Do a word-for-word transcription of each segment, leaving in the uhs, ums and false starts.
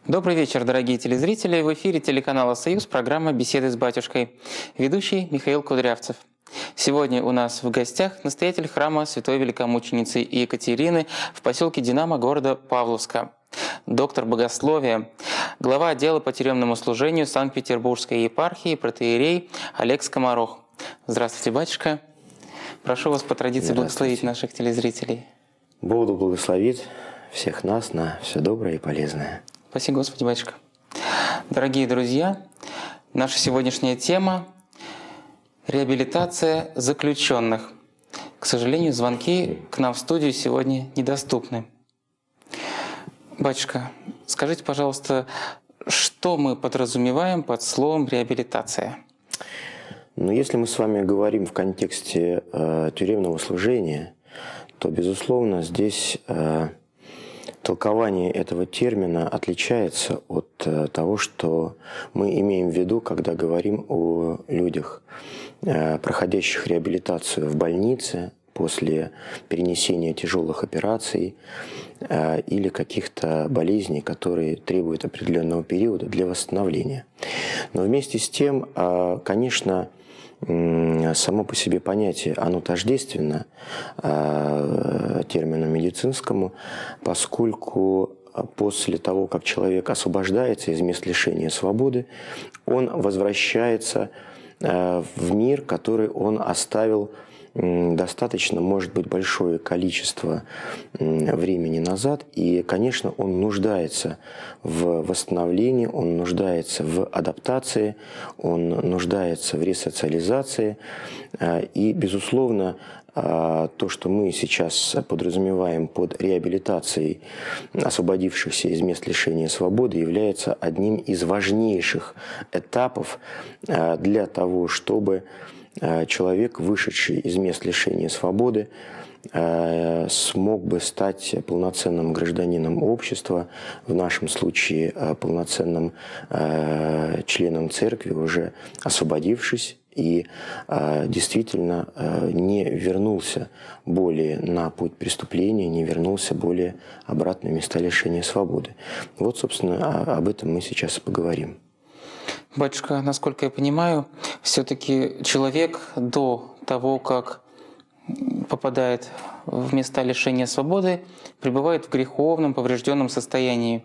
Добрый вечер, дорогие телезрители. В эфире телеканала «Союз» программа «Беседы с батюшкой». Ведущий Михаил Кудрявцев. Сегодня у нас в гостях настоятель храма Святой Великомученицы Екатерины в поселке Динамо города Павловска, доктор богословия, глава отдела по тюремному служению Санкт-Петербургской епархии протоиерей Олег Скоморох. Здравствуйте, батюшка. Прошу вас по традиции благословить наших телезрителей. Бог да благословит всех нас на все доброе и полезное. Спасибо, Господи, батюшка. Дорогие друзья, наша сегодняшняя тема – реабилитация заключенных. К сожалению, звонки к нам в студию сегодня недоступны. Батюшка, скажите, пожалуйста, что мы подразумеваем под словом «реабилитация»? Ну, если мы с вами говорим в контексте э, тюремного служения, то, безусловно, здесь э, толкование этого термина отличается от э, того, что мы имеем в виду, когда говорим о людях, э, проходящих реабилитацию в больнице после перенесения тяжелых операций э, или каких-то болезней, которые требуют определенного периода для восстановления. Но вместе с тем, э, конечно, само по себе понятие, оно тождественно э, термину медицинскому, поскольку после того, как человек освобождается из мест лишения свободы, он возвращается э, в мир, который он оставил достаточно, может быть, большое количество времени назад, и, конечно, он нуждается в восстановлении, он нуждается в адаптации, он нуждается в ресоциализации, и, безусловно, то, что мы сейчас подразумеваем под реабилитацией освободившихся из мест лишения свободы, является одним из важнейших этапов для того, чтобы человек, вышедший из мест лишения свободы, смог бы стать полноценным гражданином общества, в нашем случае полноценным членом церкви, уже освободившись, и действительно не вернулся более на путь преступления, не вернулся более обратно в места лишения свободы. Вот, собственно, об этом мы сейчас и поговорим. Батюшка, насколько я понимаю, все-таки человек до того, как попадает в места лишения свободы, пребывает в греховном, поврежденном состоянии.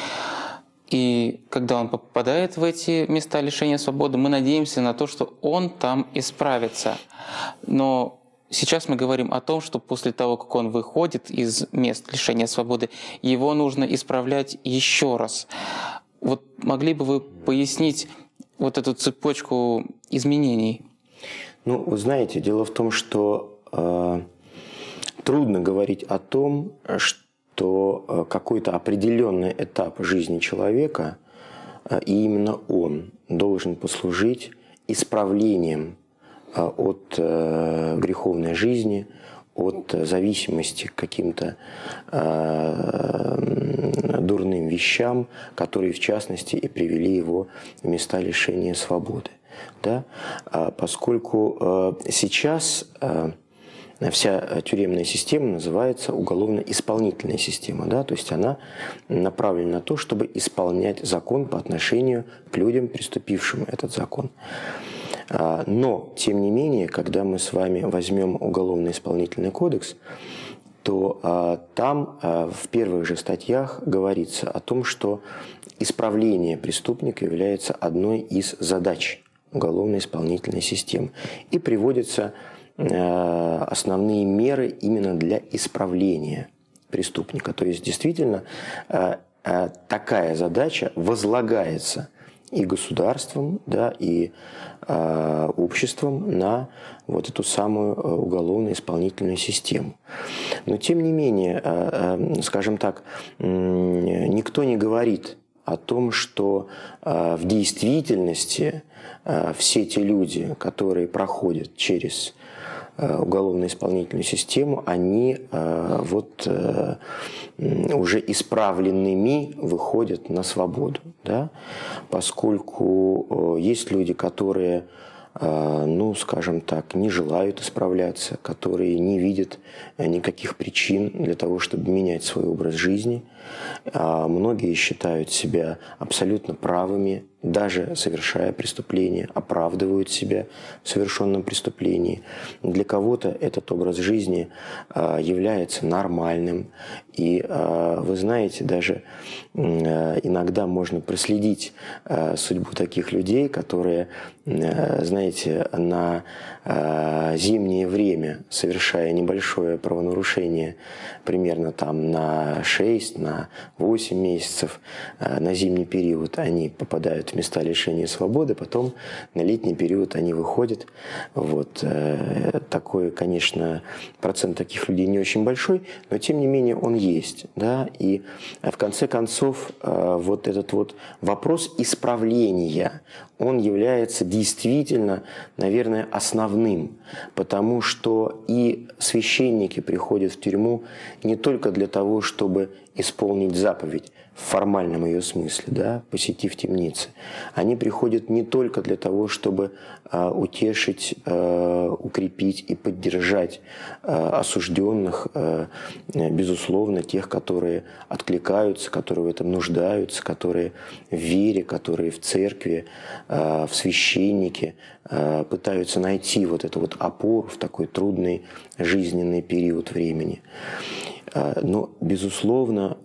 И когда он попадает в эти места лишения свободы, мы надеемся на то, что он там исправится. Но сейчас мы говорим о том, что после того, как он выходит из мест лишения свободы, его нужно исправлять еще раз. Вот могли бы вы пояснить вот эту цепочку изменений? Ну, вы знаете, дело в том, что э, трудно говорить о том, что какой-то определенный этап жизни человека, э, и именно он должен послужить исправлением э, от э, греховной жизни, от зависимости к каким-то э, дурным вещам, которые, в частности, и привели его в места лишения свободы. Да? А поскольку э, сейчас э, вся тюремная система называется уголовно-исполнительная система, да? То есть она направлена на то, чтобы исполнять закон по отношению к людям, приступившим этот закон. Но, тем не менее, когда мы с вами возьмем Уголовно-исполнительный кодекс, то а, там а, в первых же статьях говорится о том, что исправление преступника является одной из задач уголовно-исполнительной системы. И приводятся а, основные меры именно для исправления преступника. То есть, действительно, а, а, такая задача возлагается и государством, да, и э, обществом на вот эту самую уголовно-исполнительную систему. Но, тем не менее, э, э, скажем так, э, никто не говорит о том, что э, в действительности э, все те люди, которые проходят через уголовно-исполнительную систему, они э, вот, э, уже исправленными выходят на свободу. Да? Поскольку э, есть люди, которые ну, скажем так, не желают исправляться, которые не видят никаких причин для того, чтобы менять свой образ жизни. Многие считают себя абсолютно правыми, даже совершая преступление, оправдывают себя в совершенном преступлении. Для кого-то этот образ жизни является нормальным. И вы знаете, даже иногда можно проследить судьбу таких людей, которые, знаете, на зимнее время, совершая небольшое правонарушение, примерно там на шесть, на восемь месяцев, на зимний период они попадают в места лишения свободы, потом на летний период они выходят. Вот. Такой, конечно, процент таких людей не очень большой, но тем не менее он есть. Да? И в конце концов вот этот вот вопрос исправления, он является действительно, наверное, основным, потому что и священники приходят в тюрьму не только для того, чтобы исполнить заповедь в формальном ее смысле, да, посетив темницы. Они приходят не только для того, чтобы э, утешить, э, укрепить и поддержать э, осужденных, э, безусловно, тех, которые откликаются, которые в этом нуждаются, которые в вере, которые в церкви, э, в священнике э, пытаются найти вот эту вот опору в такой трудный жизненный период времени. Но, безусловно,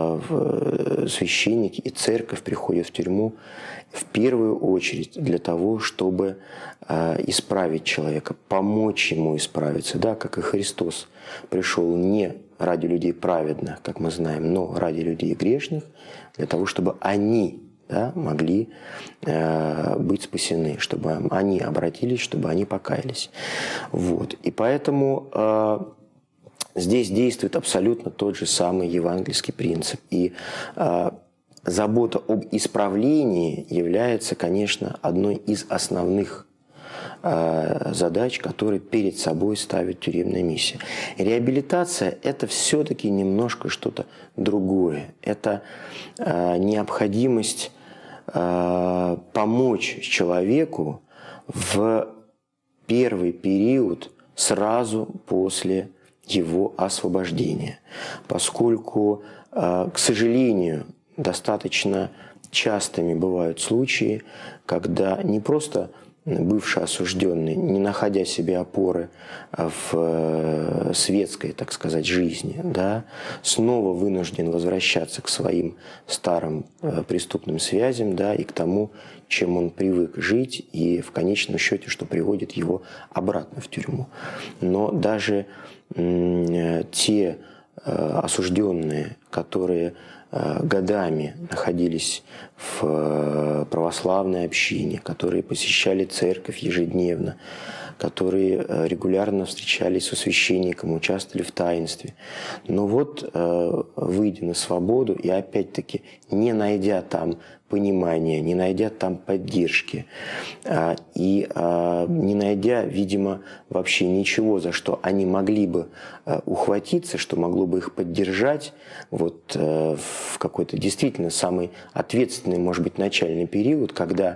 священники и церковь приходят в тюрьму в первую очередь для того, чтобы исправить человека, помочь ему исправиться, да, как и Христос пришел не ради людей праведных, как мы знаем, но ради людей грешных, для того, чтобы они, да, могли э, быть спасены, чтобы они обратились, чтобы они покаялись. Вот. И поэтому э, здесь действует абсолютно тот же самый евангельский принцип. И э, забота об исправлении является, конечно, одной из основных э, задач, которые перед собой ставит тюремная миссия. Реабилитация – это все-таки немножко что-то другое. Это э, необходимость э, помочь человеку в первый период сразу после его освобождения, поскольку, к сожалению, достаточно частыми бывают случаи, когда не просто бывший осужденный, не находя себе опоры в светской, так сказать, жизни, да, снова вынужден возвращаться к своим старым преступным связям, да, и к тому, чем он привык жить, и в конечном счете, что приводит его обратно в тюрьму. Но даже те осужденные, которые годами находились в православной общине, которые посещали церковь ежедневно, которые регулярно встречались со священником, участвовали в таинстве. Но вот, выйдя на свободу и опять-таки не найдя там понимания, не найдя там поддержки и не найдя, видимо, вообще ничего, за что они могли бы ухватиться, что могло бы их поддержать вот в какой-то действительно самый ответственный, может быть, начальный период, когда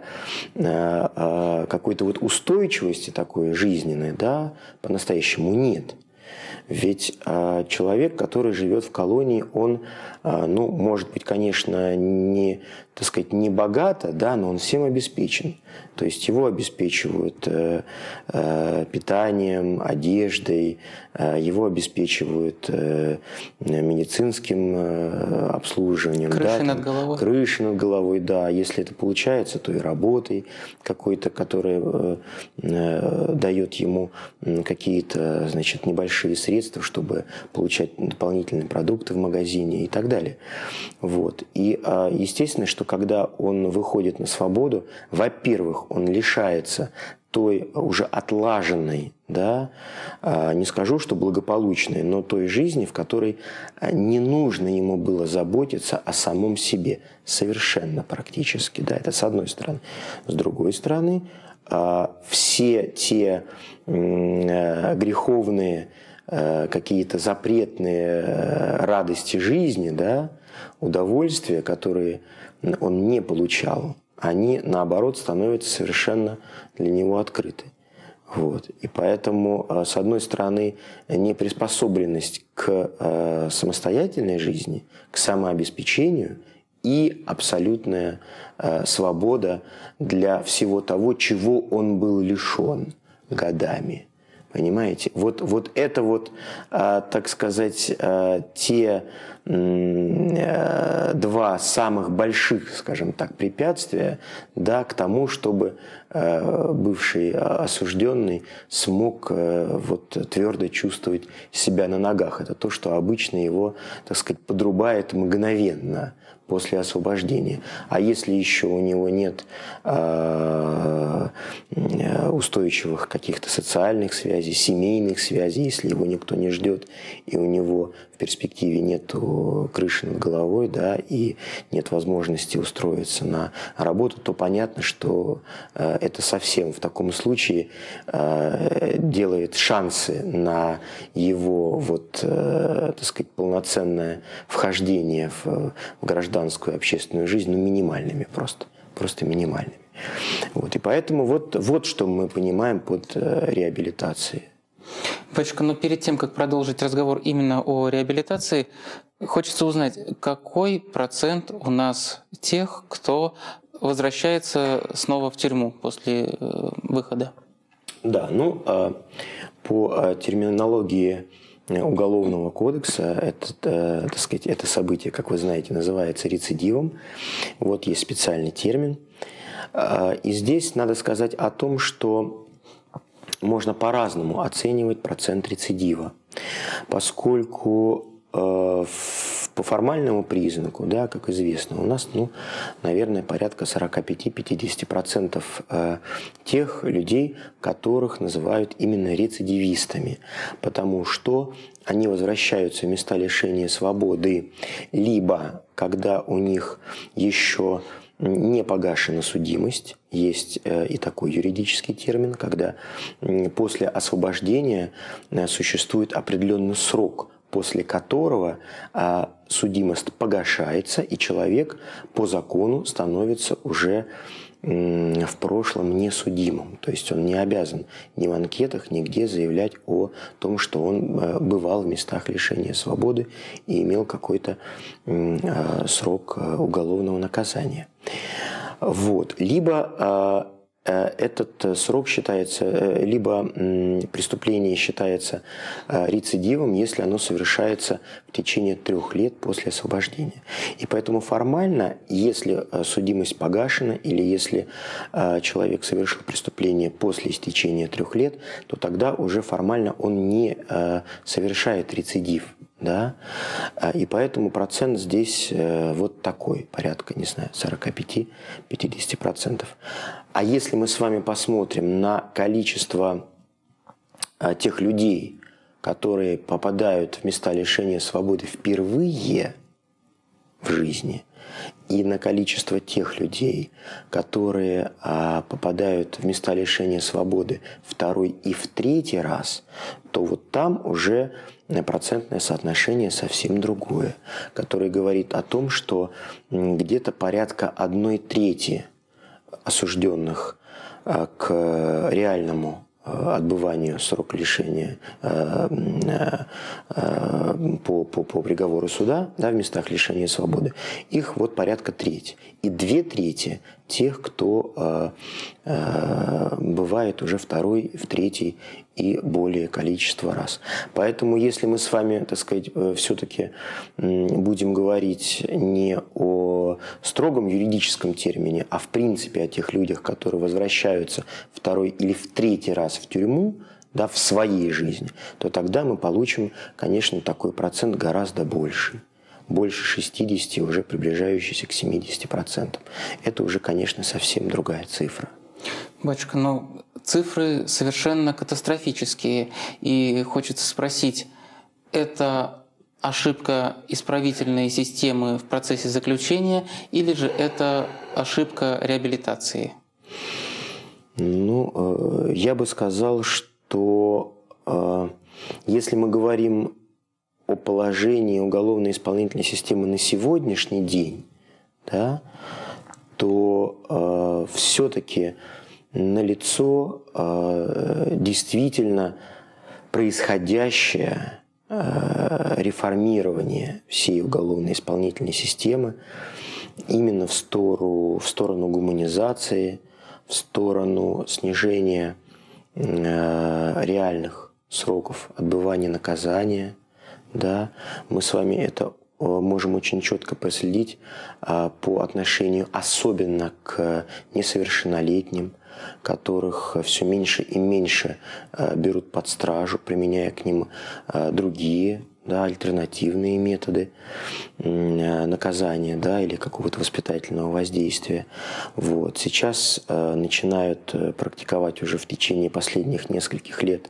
какой-то вот устойчивости такой жизненной, да, по-настоящему нет. Ведь э, человек, который живет в колонии, он, э, ну, может быть, конечно, не, так сказать, не богато, да, но он всем обеспечен. То есть его обеспечивают э, э, питанием, одеждой, э, его обеспечивают э, медицинским э, обслуживанием. Крышей да, над головой. Крышей над головой, да. Если это получается, то и работой какой-то, которая э, э, дает ему какие-то, значит, небольшие средства, чтобы получать дополнительные продукты в магазине и так далее. Вот. И э, естественно, что когда он выходит на свободу, во-первых, он лишается той уже отлаженной, да, не скажу, что благополучной, но той жизни, в которой не нужно ему было заботиться о самом себе совершенно практически. Да, это с одной стороны. С другой стороны, все те греховные, какие-то запретные радости жизни, да, удовольствия, которые он не получал они, наоборот, становятся совершенно для него открыты. Вот. И поэтому, с одной стороны, неприспособленность к э, самостоятельной жизни, к самообеспечению и абсолютная э, свобода для всего того, чего он был лишен годами. Понимаете? Вот, вот это вот, э, так сказать, э, те э, два самых больших, скажем так, препятствия, да, к тому, чтобы э, бывший осужденный смог э, вот, твердо чувствовать себя на ногах. Это то, что обычно его, так сказать, подрубает мгновенно после освобождения. А если еще у него нет э, устойчивых каких-то социальных связей, семейных связей, если его никто не ждет, и у него в перспективе нет крыши над головой, да, и нет возможности устроиться на работу, то понятно, что э, это совсем в таком случае э, делает шансы на его вот, э, так сказать, полноценное вхождение в, в гражданскую общественную жизнь, ну, минимальными просто, просто минимальными. Вот, и поэтому вот, вот что мы понимаем под э, реабилитацией. Батюшка, но перед тем, как продолжить разговор именно о реабилитации, хочется узнать, какой процент у нас тех, кто возвращается снова в тюрьму после выхода? Да, ну, по терминологии Уголовного кодекса это, так сказать, это событие, как вы знаете, называется рецидивом. Вот есть специальный термин. И здесь надо сказать о том, что можно по-разному оценивать процент рецидива, поскольку э, в, по формальному признаку, да, как известно, у нас, ну, наверное, порядка сорок пять - пятьдесят процентов э, тех людей, которых называют именно рецидивистами, потому что они возвращаются в места лишения свободы либо когда у них еще не погашена судимость, есть и такой юридический термин, когда после освобождения существует определенный срок, после которого судимость погашается, и человек по закону становится уже в прошлом несудимым. То есть он не обязан ни в анкетах, нигде заявлять о том, что он бывал в местах лишения свободы и имел какой-то срок уголовного наказания. Вот. Либо этот срок считается, либо преступление считается рецидивом, если оно совершается в течение трех лет после освобождения. И поэтому формально, если судимость погашена или если человек совершил преступление после истечения трех лет, то тогда уже формально он не совершает рецидив. Да? И поэтому процент здесь вот такой, порядка, не знаю, сорок пять - пятьдесят процентов. А если мы с вами посмотрим на количество тех людей, которые попадают в места лишения свободы впервые в жизни, и на количество тех людей, которые а, попадают в места лишения свободы второй и в третий раз, то вот там уже процентное соотношение совсем другое, которое говорит о том, что где-то порядка одной трети осужденных а, к реальному отбыванию срока лишения э, э, по, по, по приговору суда, да, в местах лишения свободы, их вот порядка трети. И две трети тех, кто э, э, бывает уже второй, в третий и более количество раз. Поэтому, если мы с вами, так сказать, все-таки будем говорить не о строгом юридическом термине, а в принципе о тех людях, которые возвращаются второй или в третий раз в тюрьму, да, в своей жизни, то тогда мы получим, конечно, такой процент гораздо больший. Больше шестидесяти, уже приближающийся к семидесяти процентам. Это уже, конечно, совсем другая цифра. Батюшка, ну цифры совершенно катастрофические. И хочется спросить, это ошибка исправительной системы в процессе заключения или же это ошибка реабилитации? Ну, я бы сказал, что если мы говорим о положении уголовно-исполнительной системы на сегодняшний день, да, то все-таки налицо э, действительно происходящее э, реформирование всей уголовно-исполнительной системы именно в сторону, в сторону гуманизации, в сторону снижения э, реальных сроков отбывания наказания. Да? Мы с вами это можем очень четко проследить э, по отношению особенно к несовершеннолетним, которых все меньше и меньше э, берут под стражу, применяя к ним э, другие, да, альтернативные методы э, наказания, да, или какого-то воспитательного воздействия. Вот. Сейчас э, начинают практиковать уже в течение последних нескольких лет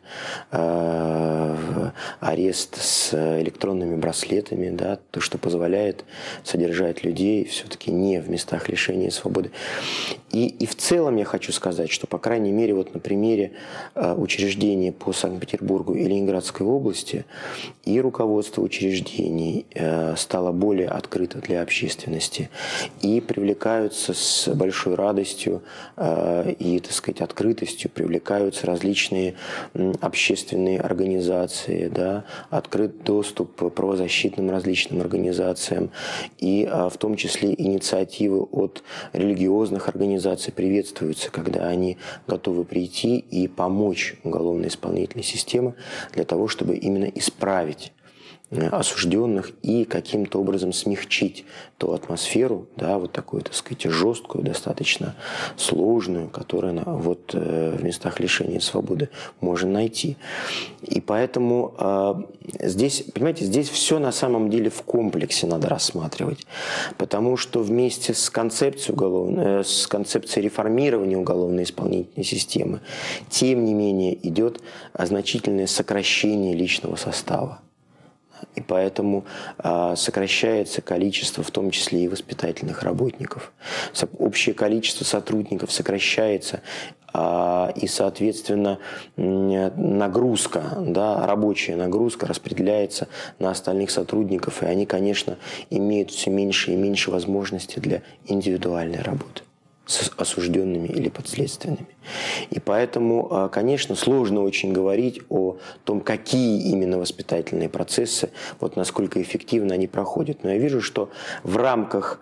э, арест с электронными браслетами, да, то, что позволяет содержать людей все-таки не в местах лишения свободы. И, и в целом я хочу сказать, что, по крайней мере, вот на примере э, учреждений по Санкт-Петербургу и Ленинградской области и руководство учреждений э, стало более открыто для общественности, и привлекаются с большой радостью э, и, так сказать, открытостью привлекаются различные э, общественные организации, да, открыт доступ правозащитным различным организациям, и э, в том числе инициативы от религиозных организаций приветствуются, когда они готовы прийти и помочь уголовно-исполнительной системе для того, чтобы именно исправить осужденных и каким-то образом смягчить ту атмосферу, да, вот такую, так сказать, жесткую, достаточно сложную, которую вот в местах лишения свободы можно найти. И поэтому э, здесь, понимаете, здесь все на самом деле в комплексе надо рассматривать, потому что вместе с концепцией, уголовной, с концепцией реформирования уголовно-исполнительной системы, тем не менее, идет значительное сокращение личного состава. И поэтому а, сокращается количество, в том числе и воспитательных работников. Общее количество сотрудников сокращается, а, и, соответственно, нагрузка, да, рабочая нагрузка распределяется на остальных сотрудников, и они, конечно, имеют все меньше и меньше возможностей для индивидуальной работы с осужденными или подследственными. И поэтому, конечно, сложно очень говорить о том, какие именно воспитательные процессы, вот насколько эффективно они проходят. Но я вижу, что в рамках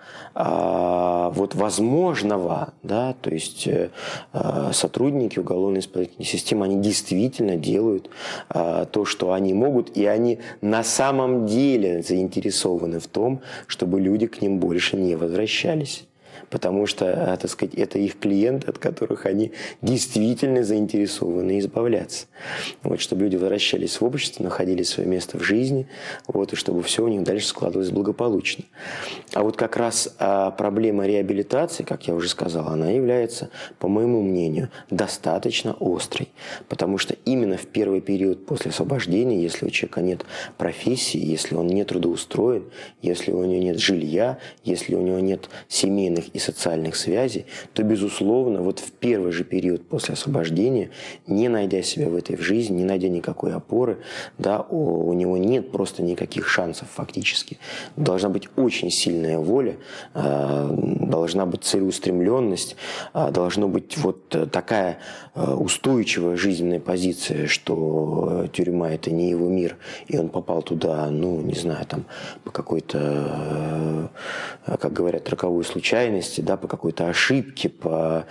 а, вот возможного, да, то есть а, сотрудники уголовно-исполнительной системы, они действительно делают а, то, что они могут, и они на самом деле заинтересованы в том, чтобы люди к ним больше не возвращались. Потому что, так сказать, это их клиенты, от которых они действительно заинтересованы избавляться. Вот, чтобы люди возвращались в общество, находили свое место в жизни, вот, и чтобы все у них дальше складывалось благополучно. А вот как раз а, проблема реабилитации, как я уже сказал, она является, по моему мнению, достаточно острой. Потому что именно в первый период после освобождения, если у человека нет профессии, если он не трудоустроен, если у него нет жилья, если у него нет семейных и социальных связей, то, безусловно, вот в первый же период после освобождения, не найдя себя в этой в жизни, не найдя никакой опоры, да, у, у него нет просто никаких шансов фактически. Должна быть очень сильная воля, э, должна быть целеустремленность, э, должна быть вот такая э, устойчивая жизненная позиция, что тюрьма – это не его мир, и он попал туда, ну, не знаю, там, по какой-то, э, как говорят, роковой случайности, да, по какой-то ошибке, по,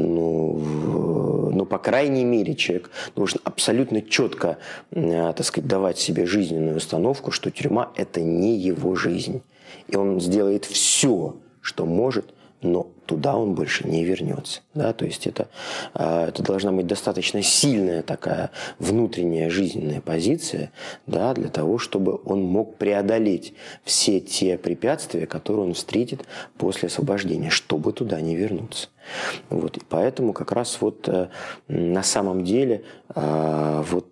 ну, ну, по крайней мере, человек должен абсолютно четко, э, так сказать, давать себе жизненную установку, что тюрьма – это не его жизнь. И он сделает все, что может, но туда он больше не вернется. Да? То есть это, это должна быть достаточно сильная такая внутренняя жизненная позиция, да, для того, чтобы он мог преодолеть все те препятствия, которые он встретит после освобождения, чтобы туда не вернуться. Вот. И поэтому как раз вот на самом деле вот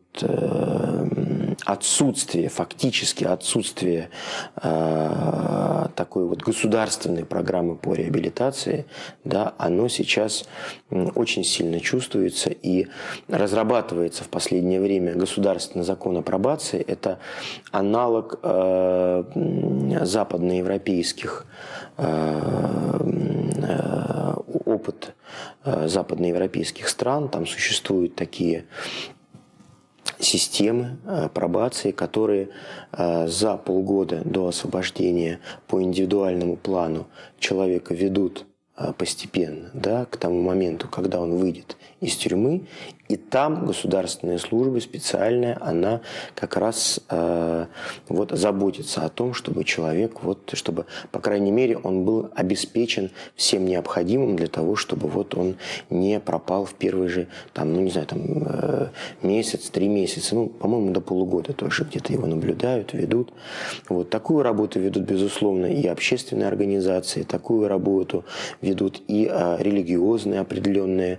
отсутствие, фактически отсутствие э, такой вот государственной программы по реабилитации, да, оно сейчас очень сильно чувствуется и разрабатывается в последнее время государственный закон о пробации. Это аналог э, западноевропейских э, э, опыт западноевропейских стран. Там существуют такие системы пробации, которые за полгода до освобождения по индивидуальному плану человека ведут постепенно, да, к тому моменту, когда он выйдет из тюрьмы, и там государственная служба специальная, она как раз э, вот заботится о том, чтобы человек, вот, чтобы, по крайней мере, он был обеспечен всем необходимым для того, чтобы вот он не пропал в первый же, там, ну не знаю, там, э, месяц, три месяца, ну, по-моему, до полугода тоже где-то его наблюдают, ведут. Вот такую работу ведут, безусловно, и общественные организации, такую работу ведут и э, религиозные определенные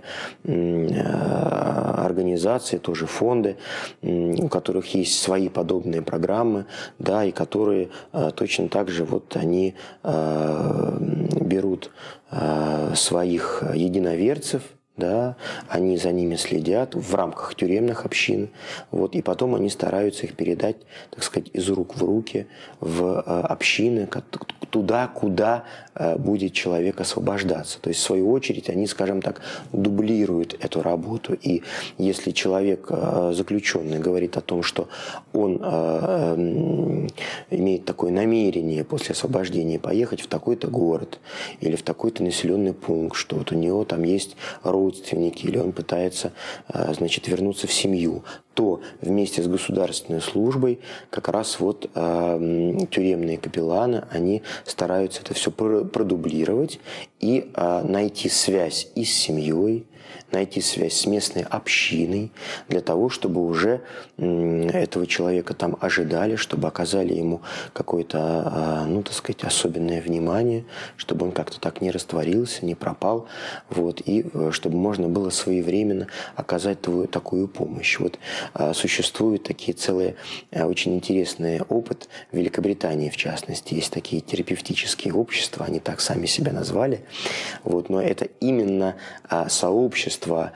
э, организации, тоже фонды, у которых есть свои подобные программы, да, и которые э, точно так же вот они э, берут э, своих единоверцев, да, они за ними следят в рамках тюремных общин, вот, и потом они стараются их передать, так сказать, из рук в руки в э, общины, туда, куда э, будет человек освобождаться. То есть, в свою очередь, они, скажем так, дублируют эту работу. И если человек, э, заключенный, говорит о том, что он э, э, имеет такое намерение после освобождения поехать в такой-то город или в такой-то населенный пункт, что вот у него там есть родственники, или он пытается, э, значит, вернуться в семью, то вместе с государственной службой как раз вот э, тюремные капелланы, они стараются это все продублировать и э, найти связь и с семьей, найти связь с местной общиной для того, чтобы уже э, этого человека там ожидали, чтобы оказали ему какое-то, э, ну, так сказать, особенное внимание, чтобы он как-то так не растворился, не пропал, вот, и э, чтобы можно было своевременно оказать такую, такую помощь. Вот существуют такие целые очень интересные опыт в Великобритании, в частности. Есть такие терапевтические общества, они так сами себя назвали. Вот, но это именно сообщество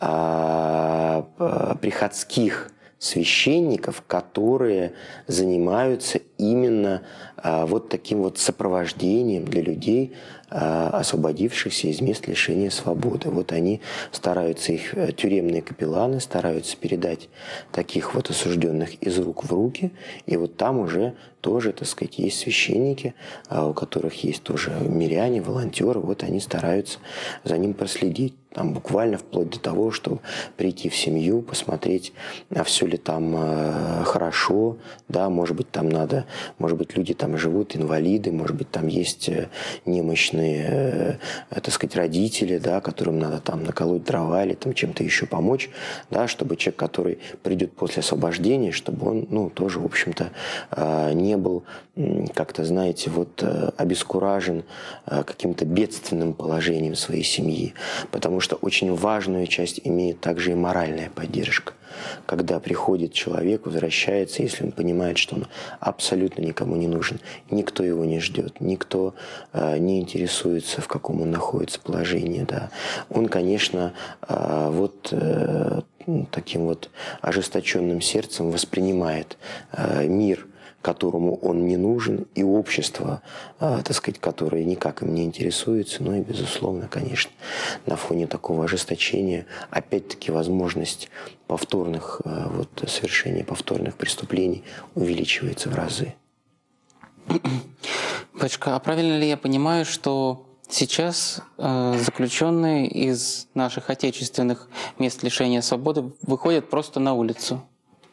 приходских священников, которые занимаются именно а, вот таким вот сопровождением для людей, а, освободившихся из мест лишения свободы. Вот они стараются, их тюремные капелланы стараются передать таких вот осужденных из рук в руки, и вот там уже тоже, так сказать, есть священники, а, у которых есть тоже миряне, волонтеры, вот они стараются за ним проследить. Там буквально вплоть до того, чтобы прийти в семью, посмотреть, а все ли там э, хорошо, да, может быть, там надо, может быть, люди там живут, инвалиды, может быть, там есть немощные, э, так сказать, родители, да, которым надо там наколоть дрова или там чем-то еще помочь, да, чтобы человек, который придет после освобождения, чтобы он, ну, тоже, в общем-то, э, не был как-то, знаете, вот э, обескуражен э, каким-то бедственным положением своей семьи, потому что очень важную часть имеет также и моральная поддержка. Когда приходит человек, возвращается, если он понимает, что он абсолютно никому не нужен, никто его не ждет, никто э, не интересуется, в каком он находится положении, да, он, конечно, э, вот э, таким вот ожесточенным сердцем воспринимает э, мир, которому он не нужен, и общество, а, так сказать, которое никак им не интересуется. Ну и, безусловно, конечно, на фоне такого ожесточения, опять-таки, возможность повторных, а, вот, совершения повторных преступлений увеличивается в разы. Батюшка, а правильно ли я понимаю, что сейчас э, заключенные из наших отечественных мест лишения свободы выходят просто на улицу?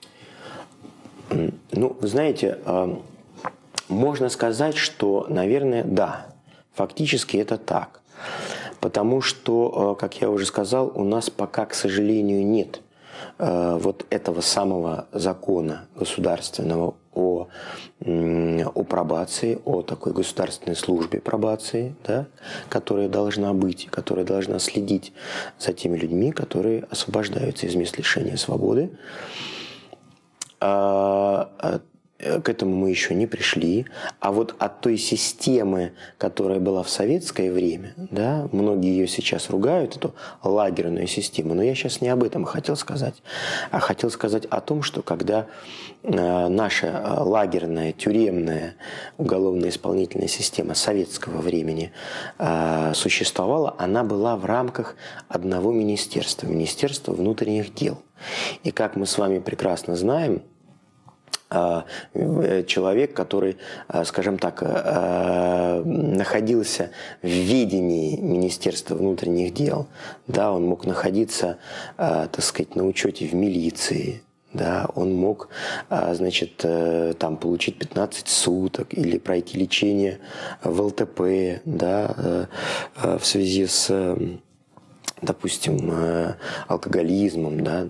Ну, вы знаете, можно сказать, что, наверное, да, фактически это так. Потому что, как я уже сказал, у нас пока, к сожалению, нет вот этого самого закона государственного о, о пробации, о такой государственной службе пробации, да, которая должна быть, которая должна следить за теми людьми, которые освобождаются из мест лишения свободы. к этому мы еще не пришли. А вот от той системы, которая была в советское время, да, многие ее сейчас ругают, эту лагерную систему, но я сейчас не об этом хотел сказать, а хотел сказать о том, что когда наша лагерная, тюремная уголовно-исполнительная система советского времени существовала, она была в рамках одного министерства, Министерства внутренних дел. И как мы с вами прекрасно знаем, человек, который, скажем так, находился в ведении Министерства внутренних дел, да, он мог находиться, так сказать, на учете в милиции, да, он мог, значит, там получить пятнадцать суток или пройти лечение в эл тэ пэ, да, в связи с, допустим, алкоголизмом, да,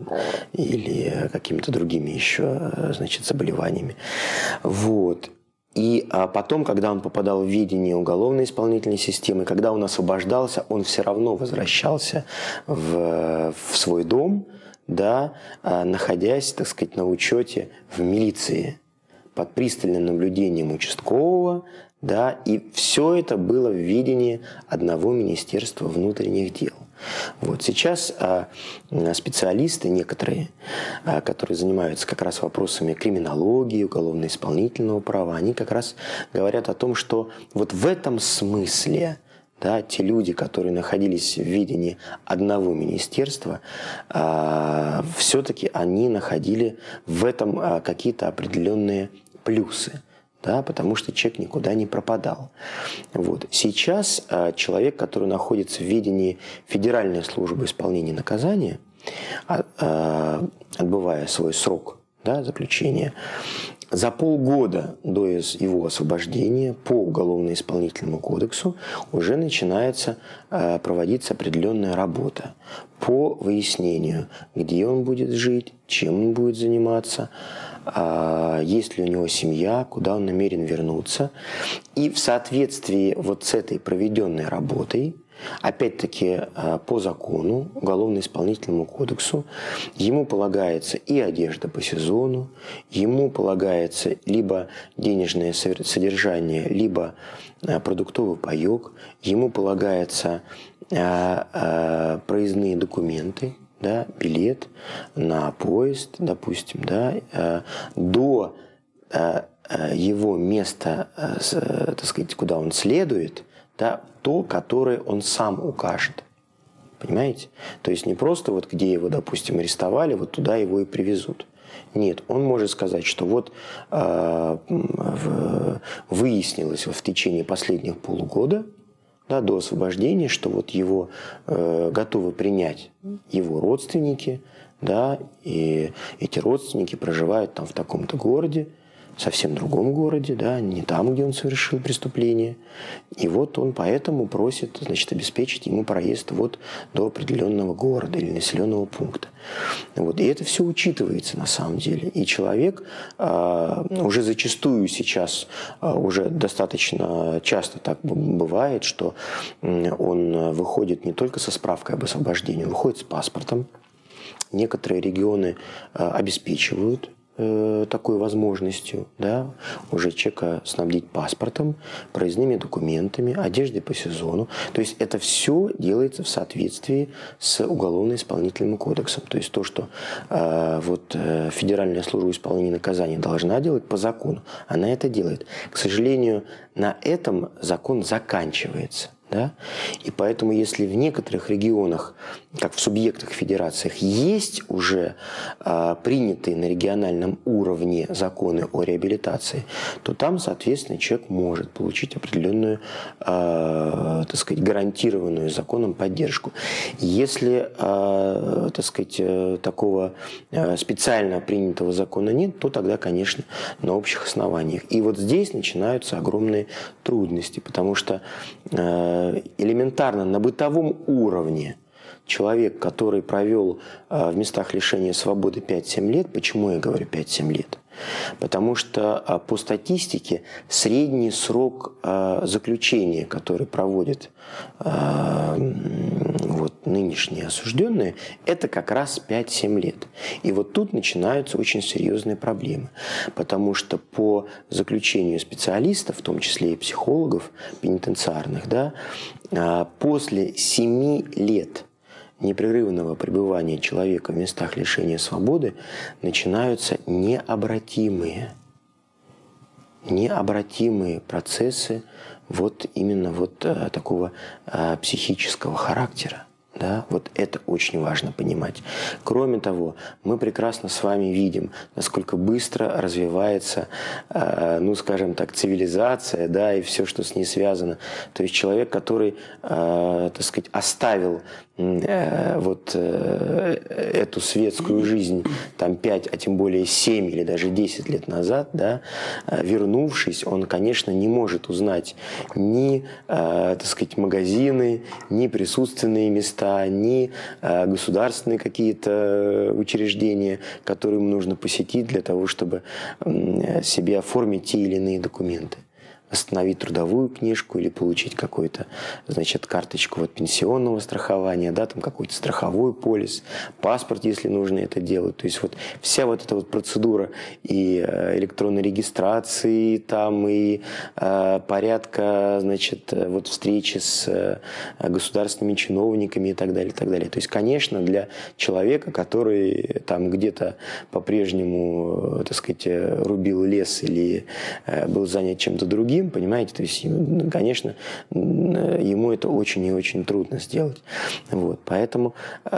или какими-то другими еще, значит, заболеваниями. Вот. И а потом, когда он попадал в ведение уголовно-исполнительной системы, когда он освобождался, он все равно возвращался в, в свой дом, да, находясь, так сказать, на учете в милиции, под пристальным наблюдением участкового, да, и все это было в ведении одного Министерства внутренних дел. Вот сейчас а, специалисты некоторые, а, которые занимаются как раз вопросами криминологии, уголовно-исполнительного права, они как раз говорят о том, что вот в этом смысле, да, те люди, которые находились в ведении одного министерства, а, все-таки они находили в этом а, какие-то определенные плюсы. Да, потому что человек никуда не пропадал. Вот. Сейчас а, человек, который находится в ведении Федеральной службы исполнения наказания, а, а, отбывая свой срок, да, заключения, за полгода до его освобождения по Уголовно-исполнительному кодексу уже начинается а, проводиться определенная работа по выяснению, где он будет жить, чем он будет заниматься, есть ли у него семья, куда он намерен вернуться. И в соответствии вот с этой проведенной работой, опять-таки по закону, Уголовно-исполнительному кодексу, ему полагается и одежда по сезону, ему полагается либо денежное содержание, либо продуктовый паёк, ему полагаются проездные документы, да, билет на поезд, допустим, да, до его места, так сказать, куда он следует, да, то, которое он сам укажет. Понимаете? То есть не просто вот где его, допустим, арестовали, вот туда его и привезут. Нет, он может сказать, что вот э, выяснилось вот в течение последних полугода, да, до освобождения, что вот его э, готовы принять его родственники, да, и эти родственники проживают там в таком-то городе, совсем другом городе, да, не там, где он совершил преступление. И вот он поэтому просит, значит, обеспечить ему проезд вот до определенного города или населенного пункта. Вот. И это все учитывается на самом деле. И человек а, уже зачастую сейчас, а, уже достаточно часто так бывает, что он выходит не только со справкой об освобождении, он выходит с паспортом. Некоторые регионы а, обеспечивают такой возможностью, да, уже человека снабдить паспортом, проездными документами, одеждой по сезону. То есть это все делается в соответствии с Уголовно-исполнительным кодексом. То есть то, что э, вот, э, Федеральная служба исполнения наказания должна делать по закону, она это делает. К сожалению, на этом закон заканчивается. Да? И поэтому, если в некоторых регионах, как в субъектах федерациях, есть уже а, принятые на региональном уровне законы о реабилитации, то там, соответственно, человек может получить определенную, а, так сказать, гарантированную законом поддержку. Если, а, так сказать, такого специально принятого закона нет, то тогда, конечно, на общих основаниях. И вот здесь начинаются огромные трудности, потому что элементарно на бытовом уровне человек, который провел в местах лишения свободы пять-семь лет, почему я говорю пять-семь лет? Потому что по статистике средний срок заключения, который проводит вот, нынешние осужденные, это как раз пять-семь лет. И вот тут начинаются очень серьезные проблемы. Потому что по заключению специалистов, в том числе и психологов пенитенциарных, да, после семи лет непрерывного пребывания человека в местах лишения свободы начинаются необратимые, необратимые процессы вот именно вот а, такого а, психического характера. Да, вот это очень важно понимать. Кроме того, мы прекрасно с вами видим, насколько быстро развивается, э, ну, скажем так, цивилизация, да, и все, что с ней связано. То есть человек, который, э, так сказать, оставил э, вот э, эту светскую жизнь там пять, а тем более семь или даже десять лет назад, да, э, вернувшись, он, конечно, не может узнать ни, э, так сказать, магазины, ни присутственные места, ни э, государственные какие-то учреждения, которые ему нужно посетить для того, чтобы э, себе оформить те или иные документы. Восстановить трудовую книжку или получить какую-то, значит, карточку вот пенсионного страхования, да, там какой-то страховой полис, паспорт, если нужно это делать. То есть вот вся вот эта вот процедура и электронной регистрации, там, и э, порядка, значит, вот встречи с э, государственными чиновниками и так далее, и так далее. То есть, конечно, для человека, который там где-то по-прежнему, так сказать, рубил лес или э, был занят чем-то другим, понимаете, то есть, конечно, ему это очень и очень трудно сделать. Вот, поэтому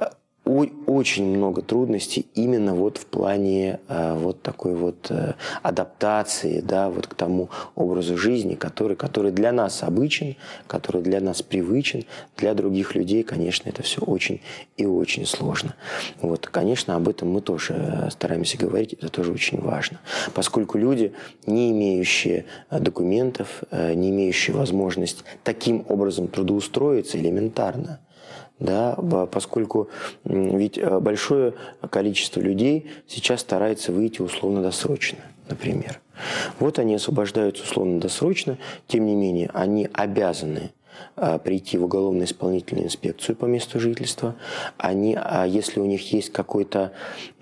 очень много трудностей именно вот в плане вот такой вот адаптации, да, вот к тому образу жизни, который, который для нас обычен, который для нас привычен, для других людей, конечно, это все очень и очень сложно. Вот, конечно, об этом мы тоже стараемся говорить, это тоже очень важно, поскольку люди, не имеющие документов, не имеющие возможность таким образом трудоустроиться элементарно, да, поскольку ведь большое количество людей сейчас старается выйти условно-досрочно, например. Вот они освобождаются условно-досрочно, тем не менее они обязаны прийти в уголовно-исполнительную инспекцию по месту жительства. Они, если у них есть какой-то,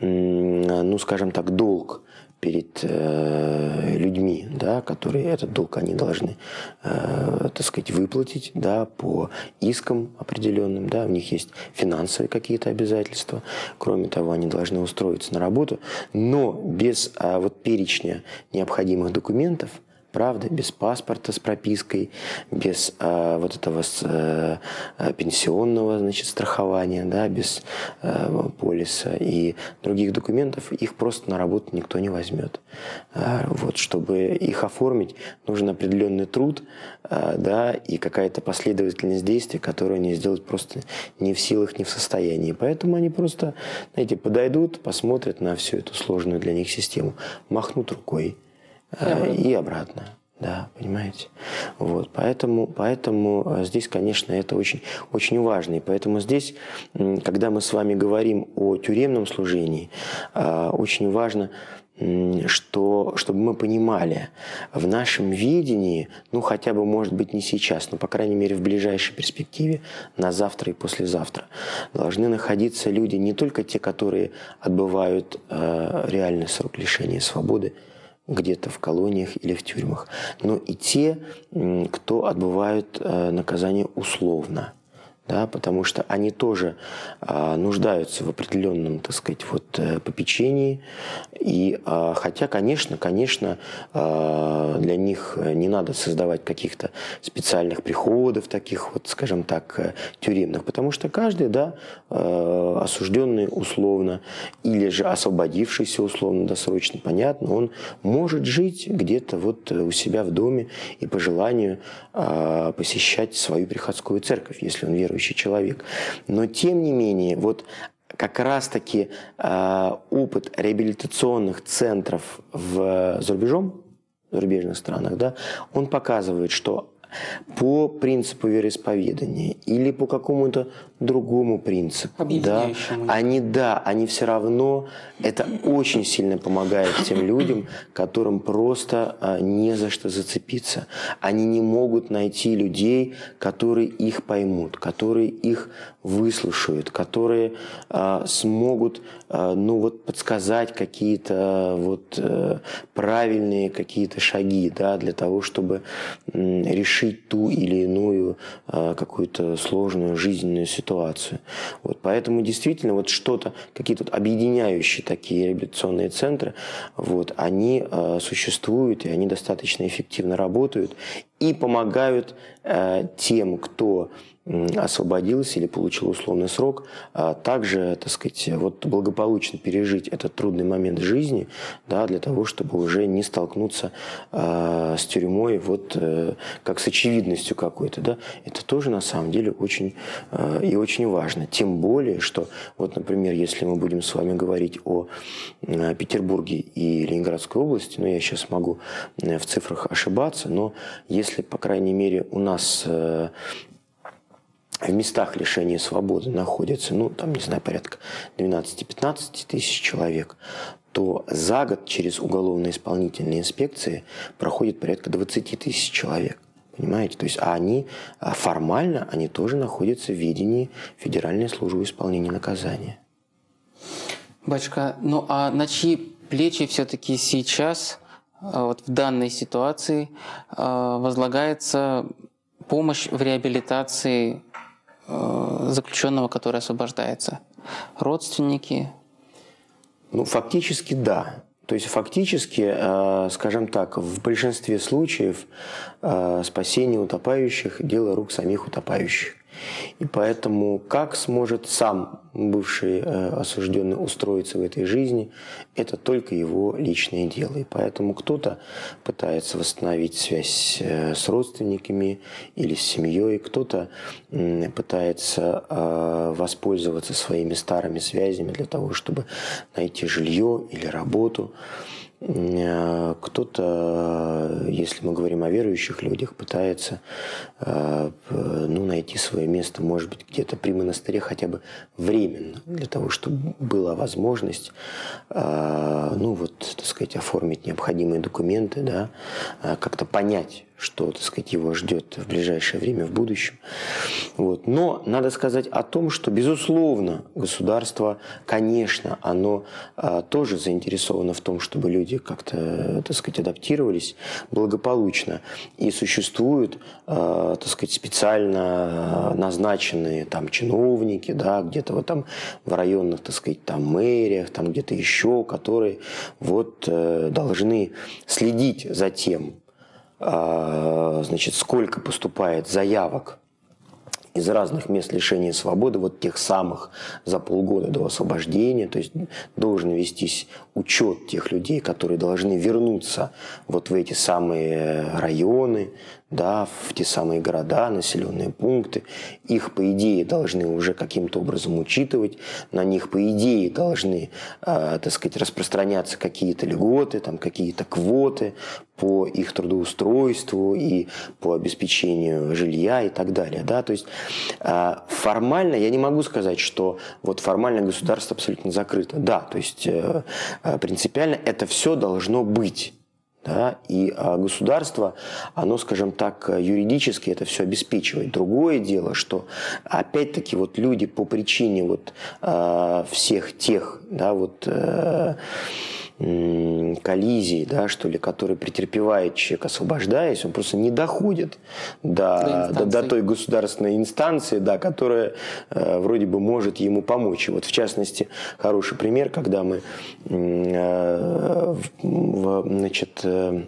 ну, скажем так, долг перед э, людьми, да, которые этот долг они должны, э, так сказать, выплатить, да, по искам определенным, да, у них есть финансовые какие-то обязательства, кроме того, они должны устроиться на работу, но без э, вот перечня необходимых документов, правда, без паспорта с пропиской, без э, вот этого э, пенсионного, значит, страхования, да, без э, полиса и других документов, их просто на работу никто не возьмет. Э, вот, чтобы их оформить, нужен определенный труд, э, да, и какая-то последовательность действий, которую они сделать просто не в силах, не в состоянии. Поэтому они просто, знаете, подойдут, посмотрят на всю эту сложную для них систему, махнут рукой. И обратно, да, понимаете? Вот, поэтому, поэтому здесь, конечно, это очень, очень важно. И поэтому здесь, когда мы с вами говорим о тюремном служении, очень важно, что, чтобы мы понимали, в нашем видении, ну хотя бы, может быть, не сейчас, но, по крайней мере, в ближайшей перспективе, на завтра и послезавтра, должны находиться люди, не только те, которые отбывают э, реальный срок лишения свободы, где-то в колониях или в тюрьмах, но и те, кто отбывают наказание условно. Да, потому что они тоже а, нуждаются в определенном, так сказать, вот, попечении. И, а, хотя, конечно, конечно, а, для них не надо создавать каких-то специальных приходов, таких вот, скажем так, тюремных, потому что каждый, да, а, осужденный условно или же освободившийся условно-досрочно, понятно, он может жить где-то вот у себя в доме и по желанию а, посещать свою приходскую церковь, если он верующий человек. Но тем не менее, вот как раз-таки э, опыт реабилитационных центров в, за рубежом, в зарубежных странах, да, он показывает, что по принципу вероисповедания или по какому-то другому принципу, да, они, да, они все равно, это очень сильно помогает тем людям, которым просто а, не за что зацепиться. Они не могут найти людей, которые их поймут, которые их выслушают, которые а, смогут а, ну, вот, подсказать какие-то вот, а, правильные какие-то шаги, да, для того, чтобы м, решить ту или иную а, какую-то сложную жизненную ситуацию. Вот, поэтому действительно вот что-то, какие-то вот объединяющие такие реабилитационные центры, вот, они а, существуют, и они достаточно эффективно работают и помогают а, тем, кто освободился или получил условный срок, а также, так сказать, вот благополучно пережить этот трудный момент жизни, да, для того, чтобы уже не столкнуться а, с тюрьмой вот а, как с очевидностью какой-то, да, это тоже на самом деле очень а, и очень важно. Тем более, что вот, например, если мы будем с вами говорить о а, Петербурге и Ленинградской области, ну, я сейчас могу а, в цифрах ошибаться, но если, по крайней мере, у нас а, в местах лишения свободы находится, ну, там, не знаю, порядка двенадцать-пятнадцать тысяч человек, то за год через уголовно-исполнительные инспекции проходит порядка двадцать тысяч человек. Понимаете? То есть, а они формально, они тоже находятся в ведении Федеральной службы исполнения наказания. Батюшка, ну а на чьи плечи все-таки сейчас, вот в данной ситуации, возлагается помощь в реабилитации заключенного, который освобождается? Родственники? Ну, фактически да. То есть фактически, скажем так, в большинстве случаев спасение утопающих – дело рук самих утопающих. И поэтому как сможет сам бывший осужденный устроиться в этой жизни, это только его личное дело. И поэтому кто-то пытается восстановить связь с родственниками или с семьей, кто-то пытается воспользоваться своими старыми связями для того, чтобы найти жилье или работу. Кто-то, если мы говорим о верующих людях, пытается ну, найти свое место, может быть, где-то при монастыре хотя бы временно, для того, чтобы была возможность ну, вот, так сказать, оформить необходимые документы, да, как-то понять, что, так сказать, его ждет в ближайшее время, в будущем. Вот. Но надо сказать о том, что, безусловно, государство, конечно, оно а, тоже заинтересовано в том, чтобы люди как-то, так сказать, адаптировались благополучно. И существуют, а, так сказать, специально назначенные там чиновники, да, где-то вот там в районных, так сказать, там мэриях, там где-то еще, которые вот э, должны следить за тем, значит, сколько поступает заявок из разных мест лишения свободы, вот тех самых за полгода до освобождения, то есть должен вестись учет тех людей, которые должны вернуться вот в эти самые районы, да, в те самые города, населенные пункты. Их, по идее, должны уже каким-то образом учитывать, на них, по идее, должны, э, так сказать, распространяться какие-то льготы, там, какие-то квоты по их трудоустройству и по обеспечению жилья и так далее. Да? То есть э, формально я не могу сказать, что вот формально государство абсолютно закрыто. Да, то есть э, принципиально это все должно быть. Да, и а, государство, оно, скажем так, юридически это все обеспечивает. Другое дело, что опять-таки вот люди по причине вот а, всех тех, да, вот а, коллизий, да, что ли, которые претерпевает человек, освобождаясь, он просто не доходит до, до, до той государственной инстанции, да, которая э, вроде бы может ему помочь. И вот в частности, хороший пример, когда мы э, в, значит, э,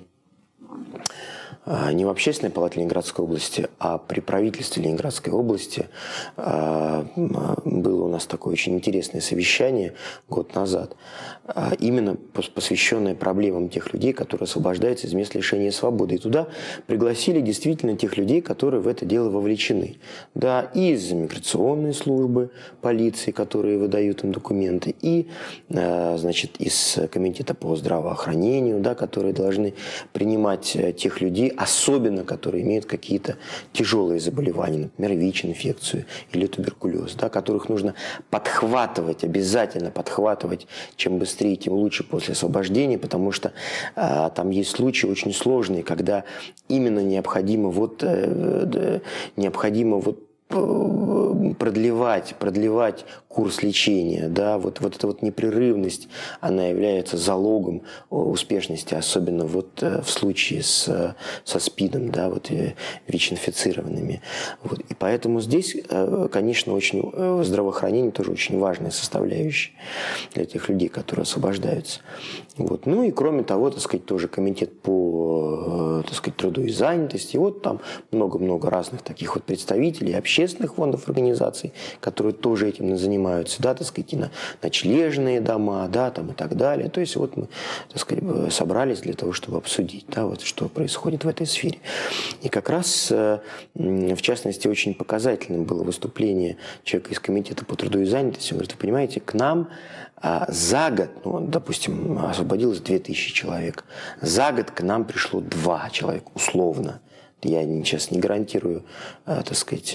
не в Общественной палате Ленинградской области, а при правительстве Ленинградской области было у нас такое очень интересное совещание год назад, именно посвященное проблемам тех людей, которые освобождаются из мест лишения свободы. И туда пригласили действительно тех людей, которые в это дело вовлечены. Да, и из миграционной службы, полиции, которые выдают им документы, и, значит, из комитета по здравоохранению, да, которые должны принимать тех людей, особенно которые имеют какие-то тяжелые заболевания, например, ВИЧ-инфекцию или туберкулез, да, которых нужно подхватывать, обязательно подхватывать, чем быстрее, тем лучше после освобождения, потому что а, там есть случаи очень сложные, когда именно необходимо вот, э, необходимо вот продлевать, продлевать курс лечения, да, вот, вот эта вот непрерывность, она является залогом успешности, особенно вот в случае с, со СПИДом, да, вот ВИЧ-инфицированными. Вот. И поэтому здесь, конечно, очень, здравоохранение тоже очень важная составляющая для тех людей, которые освобождаются. Вот. Ну и кроме того, так сказать, тоже комитет по, так сказать, труду и занятости, вот там много-много разных таких вот представителей, общественных фондов, организаций, которые тоже этим занимаются, да, так сказать, и на ночлежные дома, да, там и так далее. То есть вот мы, так сказать, собрались для того, чтобы обсудить, да, вот что происходит в этой сфере. И как раз, в частности, очень показательным было выступление человека из комитета по труду и занятости. Он говорит: вы понимаете, к нам за год, ну, допустим, освободилось две тысячи человек, за год к нам пришло два человека, условно. Я сейчас не гарантирую, так сказать,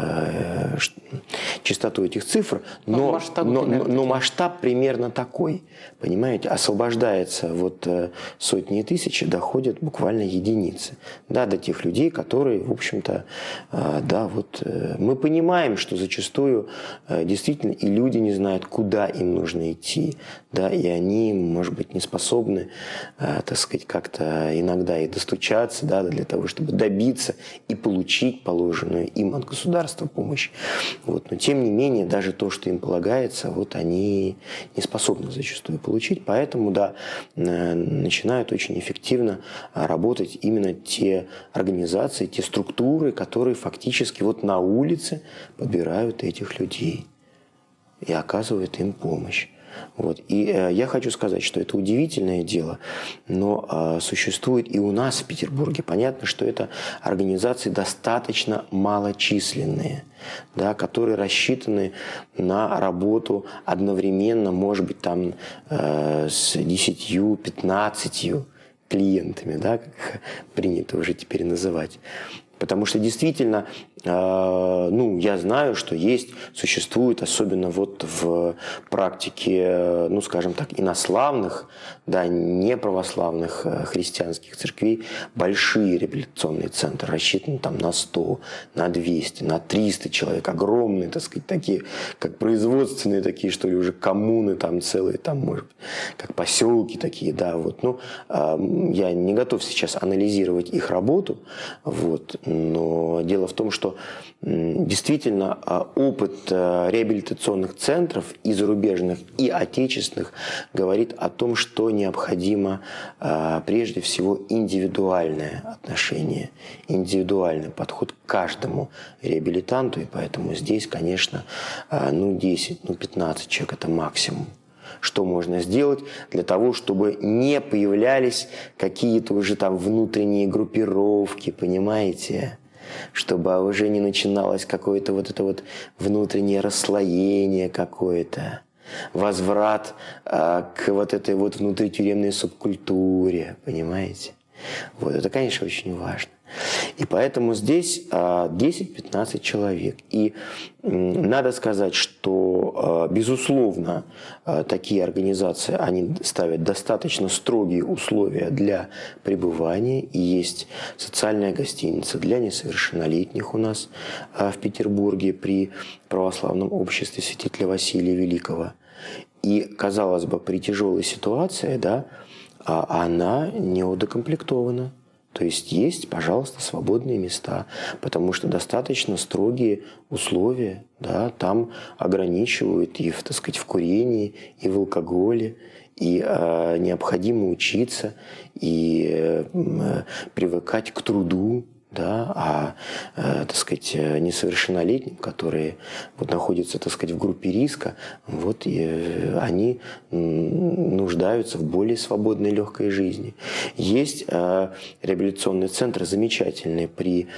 чистоту этих цифр, но, масштаб, но, но, но масштаб примерно такой. Понимаете, освобождается вот сотни и тысячи, доходят буквально единицы. Да, до тех людей, которые, в общем-то, да, вот мы понимаем, что зачастую действительно и люди не знают, куда им нужно идти, да, и они, может быть, не способны, так сказать, как-то иногда и достучаться, да, для того, чтобы добиться добиться и получить положенную им от государства помощь. Вот. Но тем не менее, даже то, что им полагается, вот они не способны зачастую получить. Поэтому, да, начинают очень эффективно работать именно те организации, те структуры, которые фактически вот на улице подбирают этих людей и оказывают им помощь. Вот. И э, я хочу сказать, что это удивительное дело, но э, существует и у нас в Петербурге. Понятно, что это организации достаточно малочисленные, да, которые рассчитаны на работу одновременно, может быть, там, э, с десятью-пятнадцатью клиентами, да, как принято уже теперь называть. Потому что действительно, э, ну, я знаю, что есть, существует, особенно вот в практике, ну, скажем так, инославных, да, неправославных христианских церквей, большие реабилитационные центры, рассчитаны там на сто, на двести, на триста человек, огромные, так сказать, такие, как производственные такие, что ли, уже коммуны там целые, там, может быть, как поселки такие, да, вот. Ну, э, я не готов сейчас анализировать их работу, вот. Но дело в том, что действительно опыт реабилитационных центров и зарубежных, и отечественных говорит о том, что необходимо прежде всего индивидуальное отношение, индивидуальный подход к каждому реабилитанту. И поэтому здесь, конечно, ну десять, ну пятнадцать человек – это максимум. Что можно сделать для того, чтобы не появлялись какие-то уже там внутренние группировки, понимаете? Чтобы уже не начиналось какое-то вот это вот внутреннее расслоение какое-то, возврат а, к вот этой вот внутритюремной субкультуре, понимаете? Вот это, конечно, очень важно. И поэтому здесь десять-пятнадцать человек. И надо сказать, что, безусловно, такие организации, они ставят достаточно строгие условия для пребывания. И есть социальная гостиница для несовершеннолетних у нас в Петербурге при православном обществе святителя Василия Великого. И, казалось бы, при тяжелой ситуации, да, она не удокомплектована. То есть есть, пожалуйста, свободные места, потому что достаточно строгие условия, да, там ограничивают и, так сказать, в курении, и в алкоголе, и э, необходимо учиться, и э, привыкать к труду, да, а, э, так сказать, несовершеннолетним, которые вот находятся, так сказать, в группе риска, вот э, они нуждаются в более свободной, легкой жизни. Есть э, реабилитационный центр замечательный при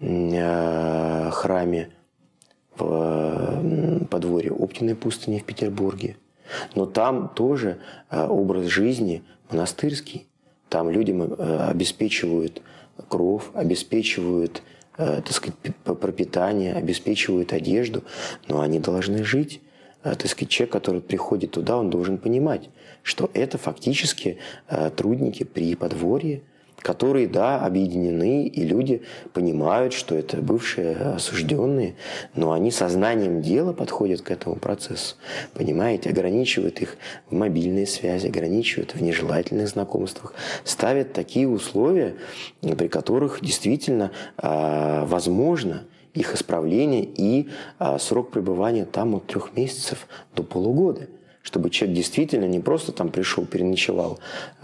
э, храме в э, подворье Оптиной пустыни в Петербурге. Но там тоже э, образ жизни монастырский. Там людям э, обеспечивают кров, обеспечивают, э, так сказать, пропитание, обеспечивают одежду, но они должны жить. Э, так сказать, человек, который приходит туда, он должен понимать, что это фактически э, трудники при подворье, которые, да, объединены, и люди понимают, что это бывшие осужденные, но они сознанием дела подходят к этому процессу, понимаете, ограничивают их в мобильной связи, ограничивают в нежелательных знакомствах, ставят такие условия, при которых действительно э, возможно их исправление и э, срок пребывания там от трех месяцев до полугода. Чтобы человек действительно не просто там пришел, переночевал,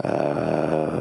э,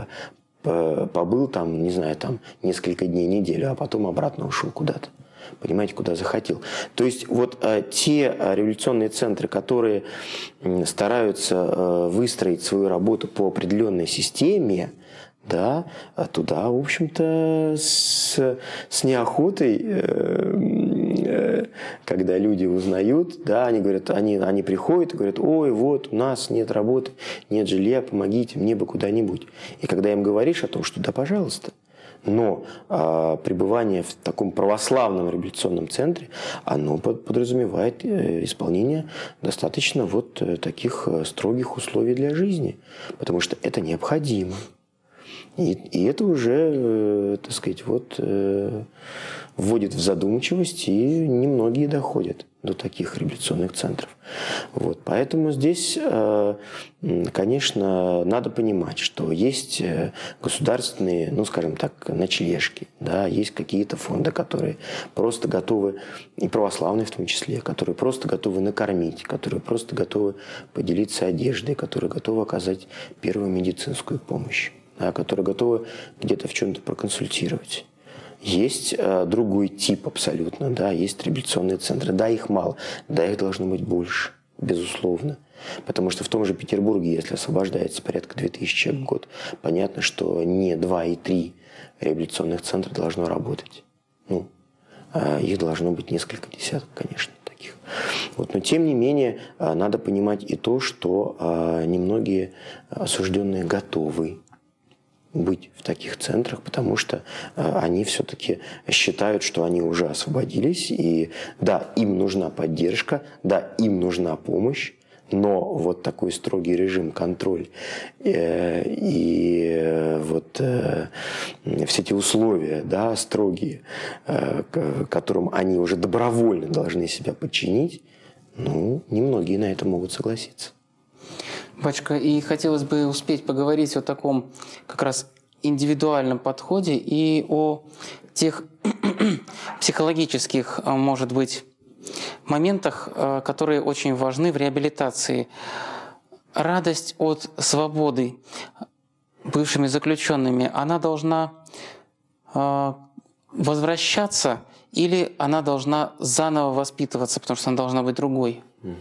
побыл там, не знаю, там несколько дней, неделю, а потом обратно ушел куда-то. Понимаете, куда захотел. То есть вот э, те реабилитационные центры, которые э, стараются э, выстроить свою работу по определенной системе, да, туда, в общем-то, с, с неохотой, э, э, когда люди узнают, да, они говорят, они, они приходят и говорят, ой, вот у нас нет работы, нет жилья, помогите мне бы куда-нибудь. И когда им говоришь о том, что да, пожалуйста, но э, пребывание в таком православном реабилитационном центре, оно под, подразумевает э, исполнение достаточно вот э, таких э, строгих условий для жизни, потому что это необходимо. И, и это уже, э, так сказать, вот, э, вводит в задумчивость, и немногие доходят до таких реабилитационных центров. Вот. Поэтому здесь, э, конечно, надо понимать, что есть государственные, ну, скажем так, ночлежки, да, есть какие-то фонды, которые просто готовы, и православные в том числе, которые просто готовы накормить, которые просто готовы поделиться одеждой, которые готовы оказать первую медицинскую помощь, да, которые готовы где-то в чем-то проконсультировать. Есть э, другой тип абсолютно, да, есть реабилитационные центры, да, их мало, да, их должно быть больше, безусловно. Потому что в том же Петербурге, если освобождается порядка две тысячи человек в год, понятно, что не два и три реабилитационных центра должно работать. Ну, э, их должно быть несколько десятков, конечно, таких. Вот, но тем не менее, э, надо понимать и то, что э, немногие осужденные готовы быть в таких центрах, потому что э, они все-таки считают, что они уже освободились, и да, им нужна поддержка, да, им нужна помощь, но вот такой строгий режим, контроль э, и э, вот э, все эти условия, да, строгие, э, к которым они уже добровольно должны себя подчинить, ну, немногие на это могут согласиться. Батюшка, и хотелось бы успеть поговорить о таком как раз индивидуальном подходе и о тех психологических, может быть, моментах, которые очень важны в реабилитации. Радость от свободы бывшими заключенными, она должна возвращаться или она должна заново воспитываться, потому что она должна быть другой?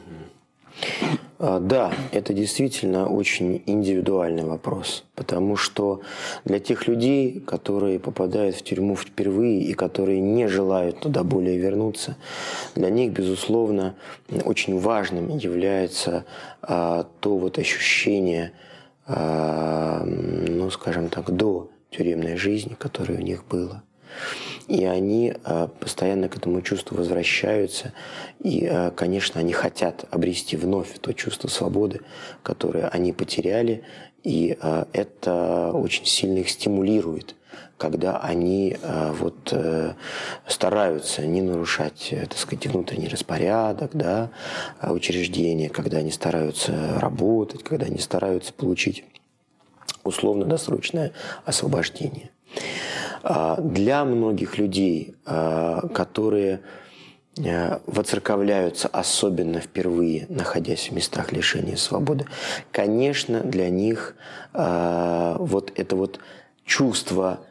Да, это действительно очень индивидуальный вопрос, потому что для тех людей, которые попадают в тюрьму впервые и которые не желают туда более вернуться, для них, безусловно, очень важным является а, то вот ощущение, а, ну, скажем так, до тюремной жизни, которое у них было. И они э, постоянно к этому чувству возвращаются. И, э, конечно, они хотят обрести вновь то чувство свободы, которое они потеряли. И э, это очень сильно их стимулирует, когда они э, вот, э, стараются не нарушать, э, так сказать, внутренний распорядок, да, учреждения, когда они стараются работать, когда они стараются получить условно-досрочное освобождение. Для многих людей, которые воцерковляются, особенно впервые находясь в местах лишения свободы, конечно, для них вот это вот чувство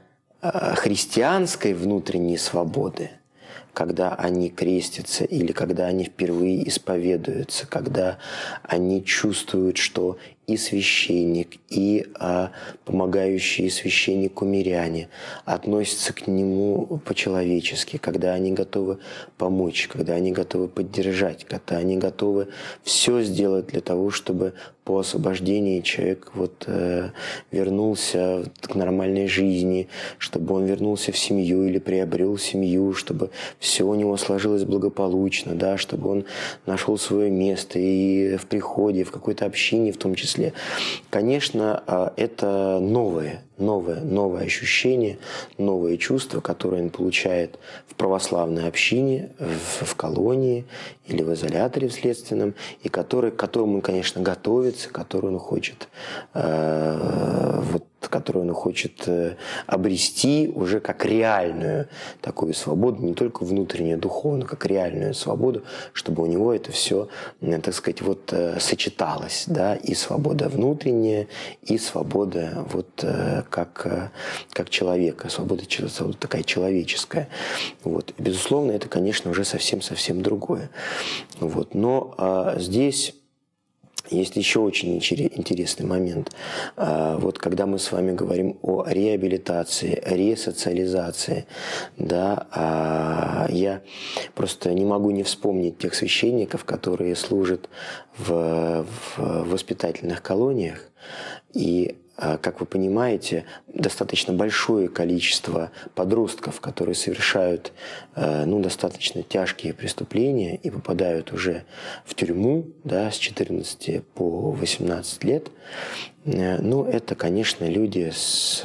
христианской внутренней свободы, когда они крестятся или когда они впервые исповедуются, когда они чувствуют, что и священник, и а, помогающие священнику миряне относятся к нему по-человечески, когда они готовы помочь, когда они готовы поддержать, когда они готовы все сделать для того, чтобы по освобождении человек вот, э, вернулся к нормальной жизни, чтобы он вернулся в семью или приобрел семью, чтобы все у него сложилось благополучно, да, чтобы он нашел свое место и в приходе, в какой-то общине в том числе. Конечно, это новое, новое, новое ощущение, новые чувства, которые он получает в православной общине, в, в колонии или в изоляторе в следственном, и который, к которому он, конечно, готовится, который он хочет, э, вот, которую он хочет обрести уже как реальную такую свободу, не только внутреннюю, духовную, как реальную свободу, чтобы у него это все, так сказать, вот сочеталось, да, и свобода внутренняя, и свобода вот как, как человека, свобода, свобода такая человеческая. Вот. И, безусловно, это, конечно, уже совсем-совсем другое. Вот. Но а, здесь есть еще очень интересный момент. Вот когда мы с вами говорим о реабилитации, ресоциализации, да, я просто не могу не вспомнить тех священников, которые служат в, в воспитательных колониях. И, как вы понимаете, достаточно большое количество подростков, которые совершают ну, достаточно тяжкие преступления и попадают уже в тюрьму, да, с четырнадцати по восемнадцать лет, ну, это, конечно, люди с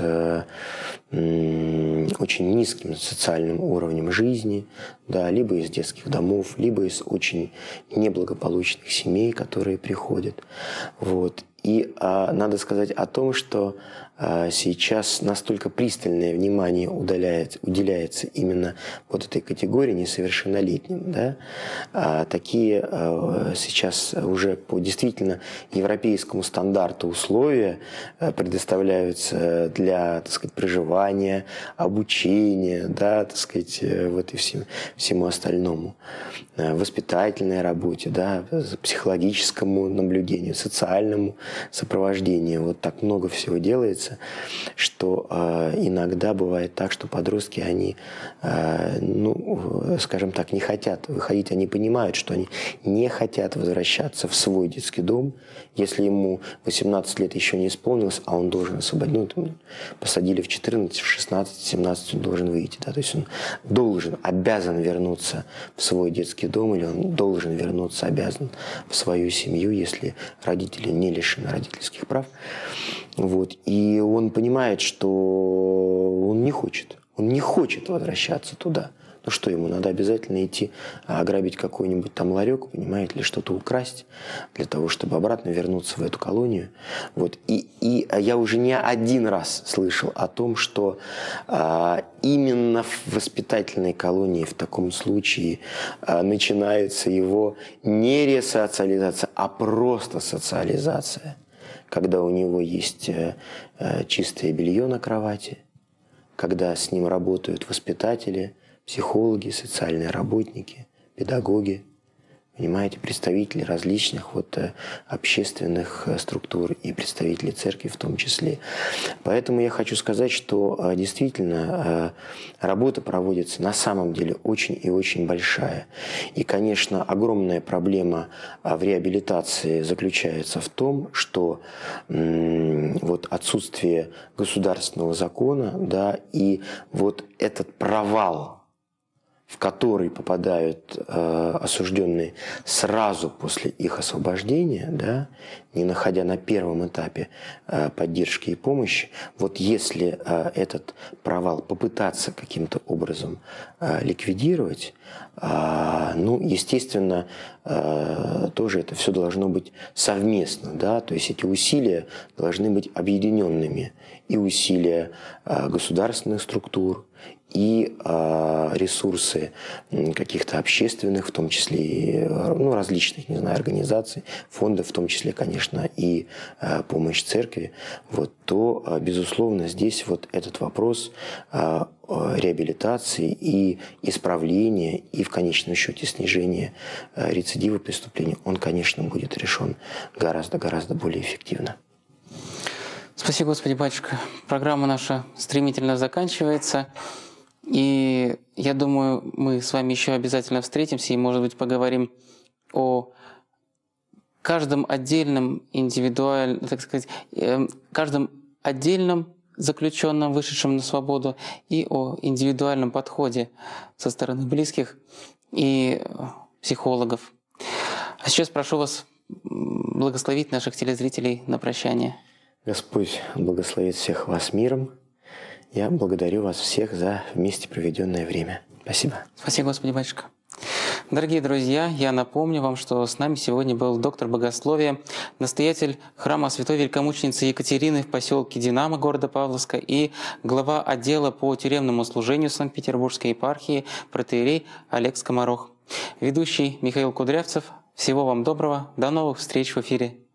очень низким социальным уровнем жизни, да, либо из детских домов, либо из очень неблагополучных семей, которые приходят. Вот. И а, надо сказать о том, что а, сейчас настолько пристальное внимание удаляется, уделяется именно вот этой категории несовершеннолетним. Да? А, такие а, сейчас уже по действительно европейскому стандарту условия а, предоставляются для, так сказать, проживания, обучения, да, так сказать, вот и всем, всему остальному. А, воспитательной работе, да, психологическому наблюдению, социальному сопровождение. Вот так много всего делается, что э, иногда бывает так, что подростки, они, э, ну, скажем так, не хотят выходить, они понимают, что они не хотят возвращаться в свой детский дом, если ему восемнадцать лет еще не исполнилось, а он должен освободить, ну, посадили в четырнадцать, в шестнадцать, в семнадцать он должен выйти, да, то есть он должен, обязан вернуться в свой детский дом, или он должен вернуться, обязан в свою семью, если родители не лишены родительских прав. Вот. И он понимает, что он не хочет. Он не хочет возвращаться туда. Ну что, ему надо обязательно идти ограбить какой-нибудь там ларек, понимаете, или что-то украсть для того, чтобы обратно вернуться в эту колонию. Вот. И, и я уже не один раз слышал о том, что а, именно в воспитательной колонии в таком случае а, начинается его не ресоциализация, а просто социализация. Когда у него есть а, чистое белье на кровати, когда с ним работают воспитатели, психологи, социальные работники, педагоги, понимаете, представители различных вот общественных структур и представители церкви в том числе. Поэтому я хочу сказать, что действительно работа проводится на самом деле очень и очень большая. И, конечно, огромная проблема в реабилитации заключается в том, что вот отсутствие государственного закона, да, и вот этот провал, в который попадают э, осужденные сразу после их освобождения, да, не находя на первом этапе э, поддержки и помощи, вот если э, этот провал попытаться каким-то образом э, ликвидировать, э, ну, естественно, э, тоже это все должно быть совместно, да, то есть эти усилия должны быть объединенными, и усилия э, государственных структур, и э, ресурсы каких-то общественных, в том числе и, ну, различных, не знаю, организаций, фондов, в том числе, конечно, и э, помощь церкви, вот, то, э, безусловно, здесь вот этот вопрос э, реабилитации и исправления, и в конечном счете снижения э, рецидива преступлений, он, конечно, будет решен гораздо-гораздо более эффективно. Спасибо, Господи, батюшка. Программа наша стремительно заканчивается. И я думаю, мы с вами еще обязательно встретимся и, может быть, поговорим о каждом отдельном индивидуальном, так сказать, каждом отдельном заключенном, вышедшем на свободу, и о индивидуальном подходе со стороны близких и психологов. А сейчас прошу вас благословить наших телезрителей на прощание. Господь благословит всех вас миром. Я благодарю вас всех за вместе проведенное время. Спасибо. Спасибо, Господи, батюшка. Дорогие друзья, я напомню вам, что с нами сегодня был доктор богословия, настоятель храма Святой Великомученицы Екатерины в поселке Динамо города Павловска и глава отдела по тюремному служению Санкт-Петербургской епархии протоиерей Олег Скоморох. Ведущий Михаил Кудрявцев. Всего вам доброго. До новых встреч в эфире.